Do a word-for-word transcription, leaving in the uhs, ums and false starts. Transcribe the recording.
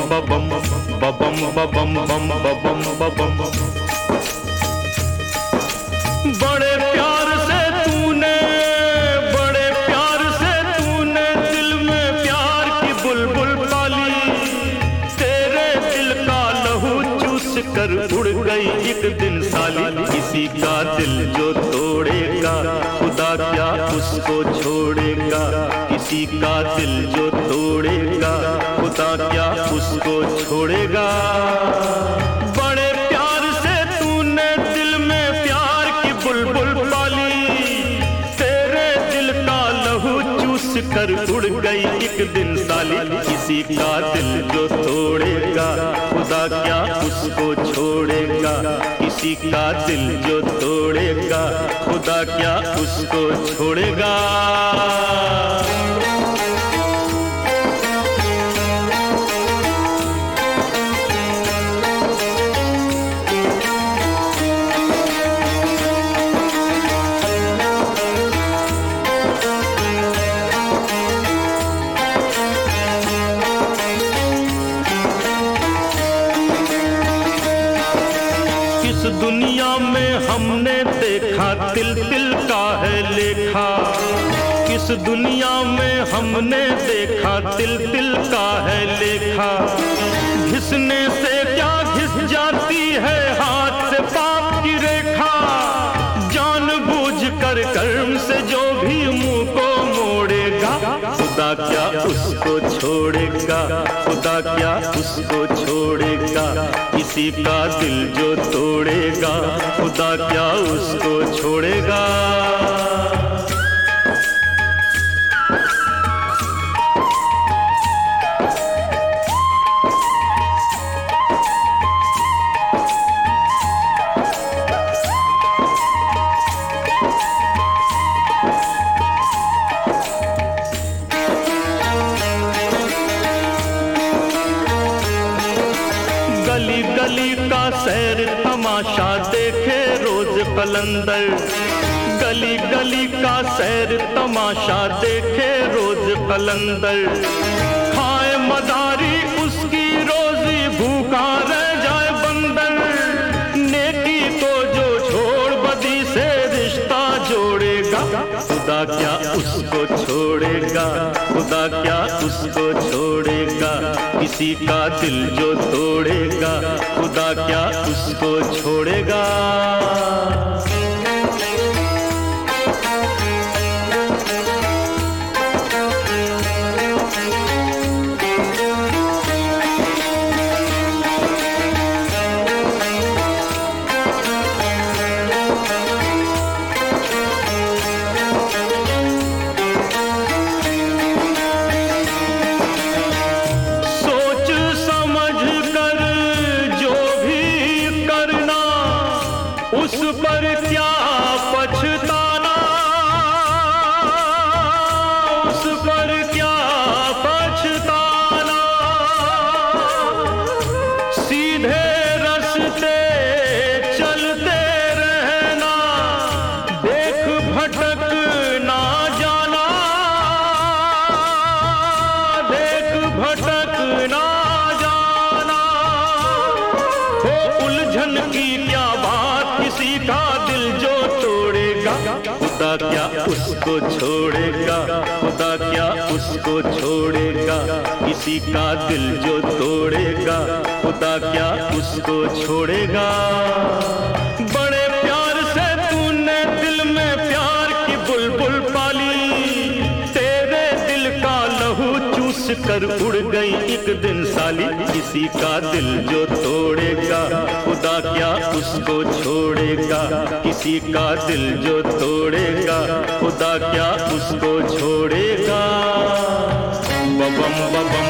बबम बबम बबम बम बबम बबम। बड़े प्यार से तूने बड़े प्यार से तूने दिल में प्यार की बुलबुल पाली। तेरे दिल का लहू चूस कर उड़ गई एक दिन साली। किसी का दिल जो तोड़ेगा खुदा क्या उसको छोड़ेगा। किसी का दिल जो तोड़ेगा खुदा क्या उसको छोड़ेगा। बड़े प्यार से तूने दिल में प्यार की बुलबुल पाली। तेरे दिल का लहू चूस कर उड़ गई एक दिन साली। किसी का दिल जो तोड़ेगा खुदा क्या उसको छोड़ेगा। किसी का दिल जो तोड़ेगा खुदा क्या उसको छोड़ेगा। इस दुनिया में हमने देखा तिल तिल का है लेखा। इस दुनिया में हमने देखा तिल तिल का है लेखा। घिसने से क्या घिस जाती है हाथ से पाप की रेखा। जानबूझ कर कर्म से जो भी मुंह को मोड़ेगा खुदा क्या उसको छोड़ेगा। खुदा क्या उसको छोड़ेगा। किसी का दिल जो तोड़ेगा खुदा क्या उसको छोड़ेगा। गली गली का सैर तमाशा देखे रोज कलंदर। गली गली का सैर तमाशा देखे रोज कलंदर। खाए मदारी उसकी रोजी भूखा रह जाए बंदर। नेकी को जो छोड़ बदी से रिश्ता जोड़ेगा खुदा क्या उसको छोड़ेगा। खुदा क्या उसको छोड़ेगा। किसी का दिल जो तोड़ेगा खुदा क्या उसको छोड़ेगा। उस पर क्या पछताना उस पर क्या पछताना। सीधे रास्ते चलते रहना देख भटक ना जाना। देख भटक ना जाना। हो उलझन की क्या बात किसी का दिल जो तोड़ेगा खुदा क्या उसको छोड़ेगा। खुदा क्या उसको छोड़ेगा। किसी का दिल जो तोड़ेगा खुदा क्या उसको छोड़ेगा। बड़े प्यार से तूने दिल में प्यार की बुलबुल पाली। तेरे दिल का लहू चूस कर उड़ गई एक दिन साली। किसी का दिल जो तोड़ेगा खुदा क्या उसको छोड़ेगा। किसी का दिल जो तोड़ेगा खुदा क्या उसको छोड़ेगा। बबम बबम